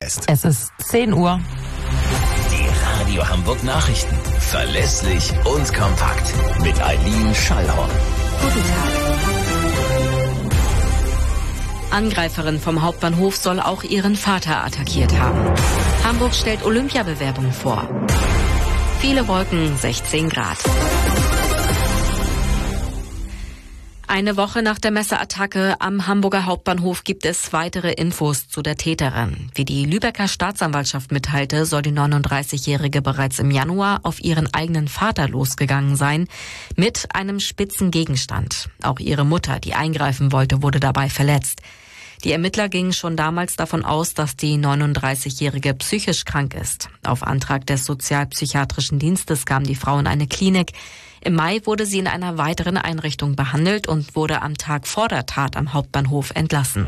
heißt. Es ist 10 Uhr. Die Radio Hamburg Nachrichten. Verlässlich und kompakt. Mit Eileen Schallhorn. Guten Tag. Angreiferin vom Hauptbahnhof soll auch ihren Vater attackiert haben. Hamburg stellt Olympiabewerbung vor. Viele Wolken, 16 Grad. Eine Woche nach der Messerattacke am Hamburger Hauptbahnhof gibt es weitere Infos zu der Täterin. Wie die Lübecker Staatsanwaltschaft mitteilte, soll die 39-Jährige bereits im Januar auf ihren eigenen Vater losgegangen sein, mit einem spitzen Gegenstand. Auch ihre Mutter, die eingreifen wollte, wurde dabei verletzt. Die Ermittler gingen schon damals davon aus, dass die 39-Jährige psychisch krank ist. Auf Antrag des Sozialpsychiatrischen Dienstes kam die Frau in eine Klinik. Im Mai wurde sie in einer weiteren Einrichtung behandelt und wurde am Tag vor der Tat am Hauptbahnhof entlassen.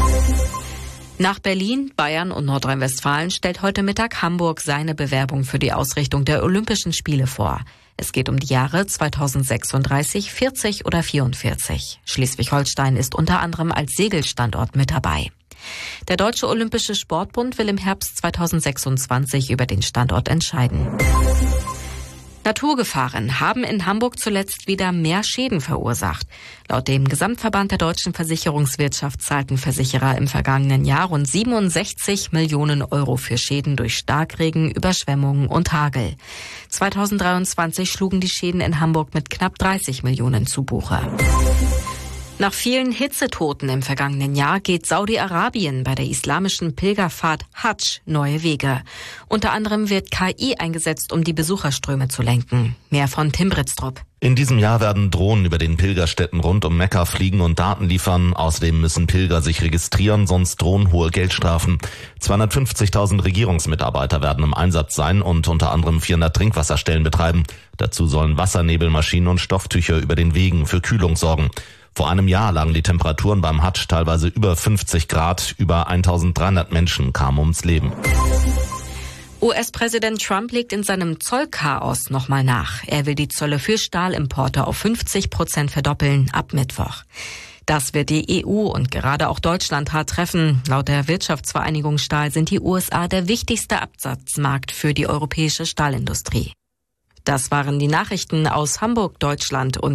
Nach Berlin, Bayern und Nordrhein-Westfalen stellt heute Mittag Hamburg seine Bewerbung für die Ausrichtung der Olympischen Spiele vor. Es geht um die Jahre 2036, 40 oder 44. Schleswig-Holstein ist unter anderem als Segelstandort mit dabei. Der Deutsche Olympische Sportbund will im Herbst 2026 über den Standort entscheiden. Naturgefahren haben in Hamburg zuletzt wieder mehr Schäden verursacht. Laut dem Gesamtverband der deutschen Versicherungswirtschaft zahlten Versicherer im vergangenen Jahr rund 67 Millionen Euro für Schäden durch Starkregen, Überschwemmungen und Hagel. 2023 schlugen die Schäden in Hamburg mit knapp 30 Millionen zu Buche. Nach vielen Hitzetoten im vergangenen Jahr geht Saudi-Arabien bei der islamischen Pilgerfahrt Hadsch neue Wege. Unter anderem wird KI eingesetzt, um die Besucherströme zu lenken. Mehr von Tim Britztrup. In diesem Jahr werden Drohnen über den Pilgerstätten rund um Mekka fliegen und Daten liefern. Außerdem müssen Pilger sich registrieren, sonst drohen hohe Geldstrafen. 250.000 Regierungsmitarbeiter werden im Einsatz sein und unter anderem 400 Trinkwasserstellen betreiben. Dazu sollen Wassernebelmaschinen und Stofftücher über den Wegen für Kühlung sorgen. Vor einem Jahr lagen die Temperaturen beim Hadsch teilweise über 50 Grad. Über 1300 Menschen kamen ums Leben. US-Präsident Trump legt in seinem Zollchaos nochmal nach. Er will die Zölle für Stahlimporte auf 50% verdoppeln ab Mittwoch. Das wird die EU und gerade auch Deutschland hart treffen. Laut der Wirtschaftsvereinigung Stahl sind die USA der wichtigste Absatzmarkt für die europäische Stahlindustrie. Das waren die Nachrichten aus Hamburg, Deutschland und